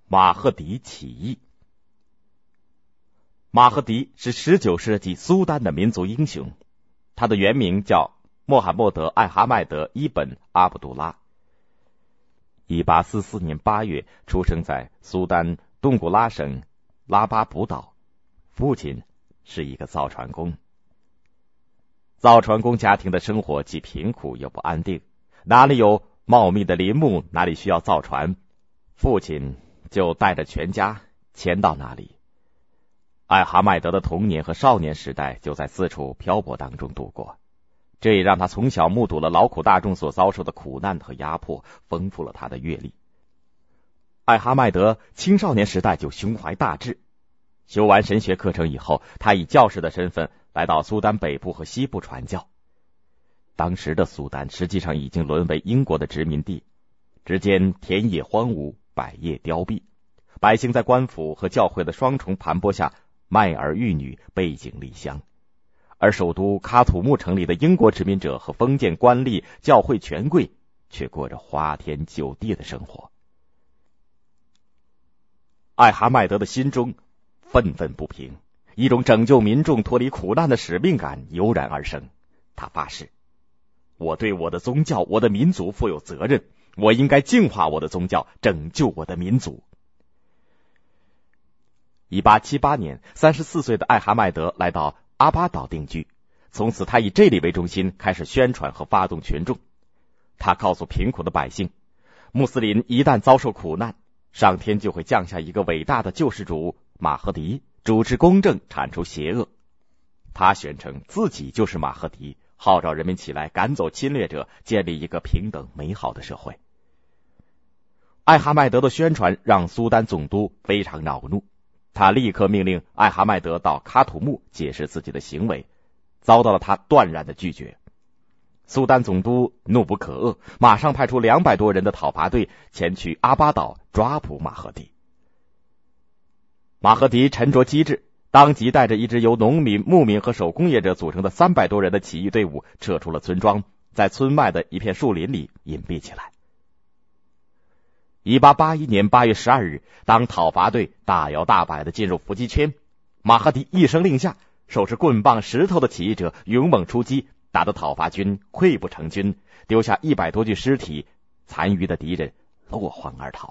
马赫迪起义。马赫迪是19世纪苏丹的民族英雄，他的原名叫穆罕默德·艾哈迈德·伊本·阿卜杜拉。1844年8月出生在苏丹东古拉省拉巴卜岛，父亲是一个造船工。造船工家庭的生活既贫苦又不安定，哪里有茂密的林木，哪里需要造船，父亲就带着全家迁到那里。艾哈迈德的童年和少年时代就在四处漂泊当中度过，这也让他从小目睹了劳苦大众所遭受的苦难和压迫，丰富了他的阅历。艾哈迈德青少年时代就胸怀大志，修完神学课程以后，他以教士的身份来到苏丹北部和西部传教。当时的苏丹实际上已经沦为英国的殖民地，之间田野荒芜，百业凋敝，百姓在官府和教会的双重盘剥下卖儿育女，背井离乡。而首都喀土穆城里的英国殖民者和封建官吏、教会权贵却过着花天酒地的生活。艾哈迈德的心中愤愤不平，一种拯救民众脱离苦难的使命感油然而生。他发誓，我对我的宗教、我的民族负有责任，我应该净化我的宗教，拯救我的民族。1878年，34岁的艾哈迈德来到阿巴岛定居，从此他以这里为中心开始宣传和发动群众。他告诉贫苦的百姓，穆斯林一旦遭受苦难，上天就会降下一个伟大的救世主马赫迪，主持公正，铲除邪恶。他宣称自己就是马赫迪，号召人民起来赶走侵略者，建立一个平等美好的社会。艾哈迈德的宣传让苏丹总督非常恼怒，他立刻命令艾哈迈德到喀土穆解释自己的行为，遭到了他断然的拒绝。苏丹总督怒不可遏，马上派出200多人的讨伐队前去阿巴岛抓捕马赫迪。马赫迪沉着机智，当即带着一支由农民、牧民和手工业者组成的300多人的起义队伍撤出了村庄，在村外的一片树林里隐蔽起来。1881年8月12日，当讨伐队大摇大摆地进入伏击圈，马赫迪一声令下，手持棍棒、石头的起义者勇猛出击，打得讨伐军溃不成军，丢下100多具尸体，残余的敌人落荒而逃。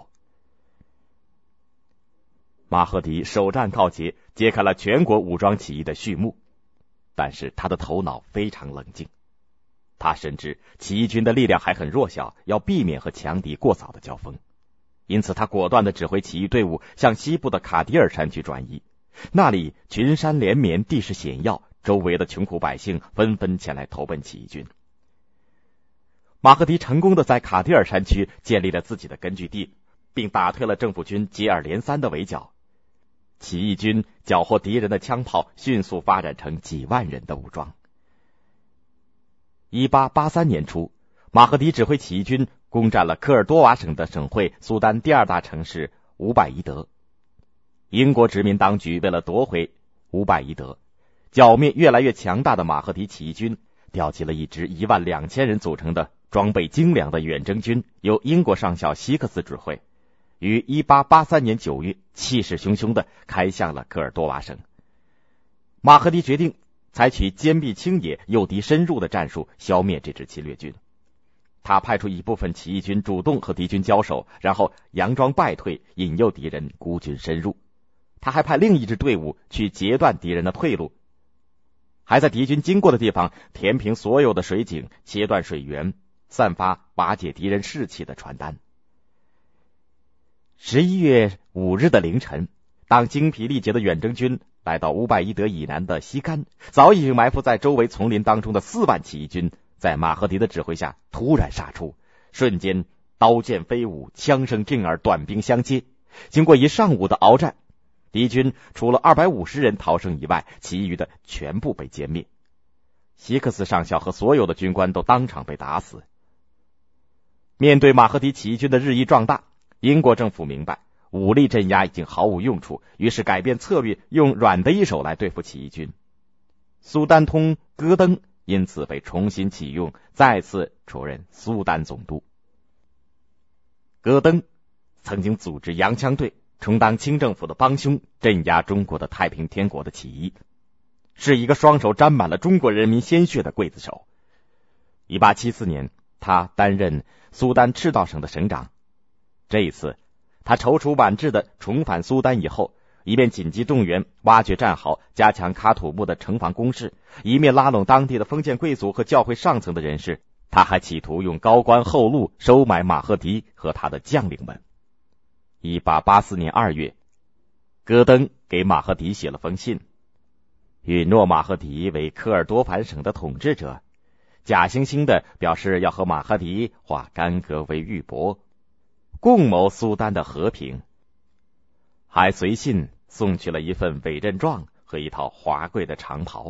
马赫迪首战告捷，揭开了全国武装起义的序幕。但是他的头脑非常冷静，他深知起义军的力量还很弱小，要避免和强敌过早的交锋，因此他果断地指挥起义队伍向西部的卡迪尔山区转移。那里群山连绵，地势险要，周围的穷苦百姓纷纷前来投奔起义军。马赫迪成功地在卡迪尔山区建立了自己的根据地，并打退了政府军接二连三的围剿。起义军缴获敌人的枪炮，迅速发展成几万人的武装。1883年初，马赫迪指挥起义军攻占了科尔多瓦省的省会苏丹第2大城市乌拜伊德。英国殖民当局为了夺回乌拜伊德，剿灭越来越强大的马赫迪起义军，调集了一支12000人组成的装备精良的远征军，由英国上校希克斯指挥，于1883年9月气势汹汹地开向了科尔多瓦省。马赫迪决定采取坚壁清野、诱敌深入的战术，消灭这支侵略军。他派出一部分起义军主动和敌军交手，然后佯装败退，引诱敌人孤军深入。他还派另一支队伍去截断敌人的退路，还在敌军经过的地方填平所有的水井，切断水源，散发瓦解敌人士气的传单。11月5日的凌晨，当精疲力竭的远征军来到乌拜伊德以南的西干，早已经埋伏在周围丛林当中的4万起义军在马赫迪的指挥下突然杀出，瞬间刀剑飞舞，枪声震耳，短兵相接。经过一上午的鏖战，敌军除了250人逃生以外，其余的全部被歼灭。希克斯上校和所有的军官都当场被打死。面对马赫迪起义军的日益壮大，英国政府明白武力镇压已经毫无用处，于是改变策略，用软的一手来对付起义军。苏丹通戈登因此被重新启用，再次出任苏丹总督。戈登曾经组织洋枪队， 充当清政府的帮凶，镇压中国的太平天国的起义，是一个双手沾满了中国人民鲜血的刽子手。1874年，他担任苏丹赤道省的省长。这一次，他踌躇满志地重返苏丹以后，一面紧急动员挖掘战壕，加强喀土穆的城防工事，一面拉拢当地的封建贵族和教会上层的人士。他还企图用高官厚禄收买马赫迪和他的将领们。1884年2月，戈登给马赫迪写了封信，允诺马赫迪为科尔多凡省的统治者，假惺惺地表示要和马赫迪化干戈为玉帛，共谋苏丹的和平，还随信送去了一份委任状和一套华贵的长袍。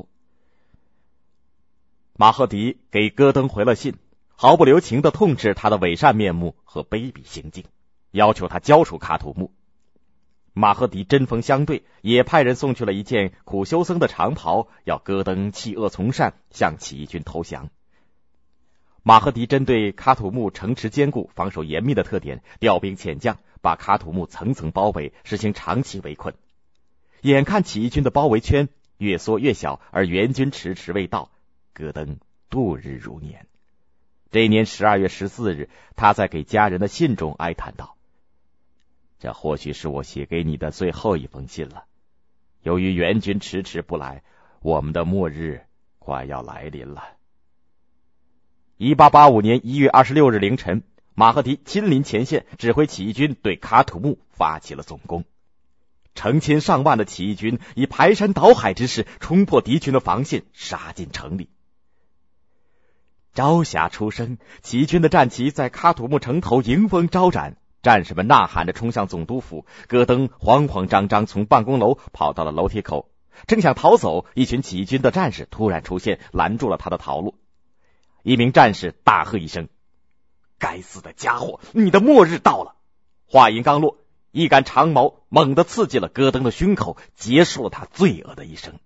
马赫迪给戈登回了信，毫不留情地痛斥他的伪善面目和卑鄙行径，要求他交出喀土穆。马赫迪针锋相对，也派人送去了一件苦修僧的长袍，要戈登弃恶从善，向起义军投降。马赫迪针对喀土穆城池坚固、防守严密的特点，调兵遣将，把喀土穆层层包围，实行长期围困。眼看起义军的包围圈越缩越小，而援军迟迟未到，戈登度日如年。这一年12月14日，他在给家人的信中哀叹道：这或许是我写给你的最后一封信了。由于援军迟迟不来，我们的末日快要来临了。1885年1月26日凌晨，马赫迪亲临前线，指挥起义军对喀土穆发起了总攻。成千上万的起义军以排山倒海之势冲破敌军的防线，杀进城里。朝霞初升，起义军的战旗在喀土穆城头迎风招展，战士们呐喊着冲向总督府。戈登慌慌张张从办公楼跑到了楼梯口，正想逃走，一群起义军的战士突然出现，拦住了他的逃路。一名战士大喝一声：该死的家伙，你的末日到了！话音刚落，一杆长矛猛地刺进了戈登的胸口，结束了他罪恶的一生。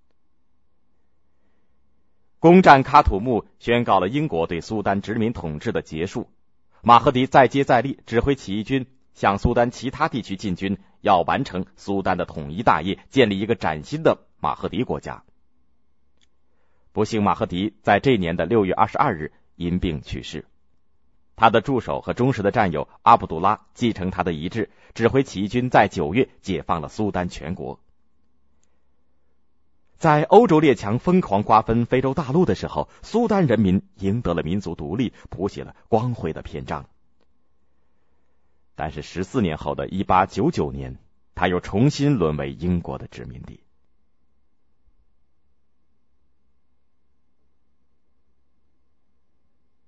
攻占喀土穆宣告了英国对苏丹殖民统治的结束。马赫迪再接再厉，指挥起义军向苏丹其他地区进军，要完成苏丹的统一大业，建立一个崭新的马赫迪国家。不幸，马赫迪在这年的6月22日因病去世。他的助手和忠实的战友阿卜杜拉继承他的遗志，指挥起义军在9月解放了苏丹全国。在欧洲列强疯狂瓜分非洲大陆的时候，苏丹人民赢得了民族独立，谱写了光辉的篇章。但是14年后的1899年，他又重新沦为英国的殖民地。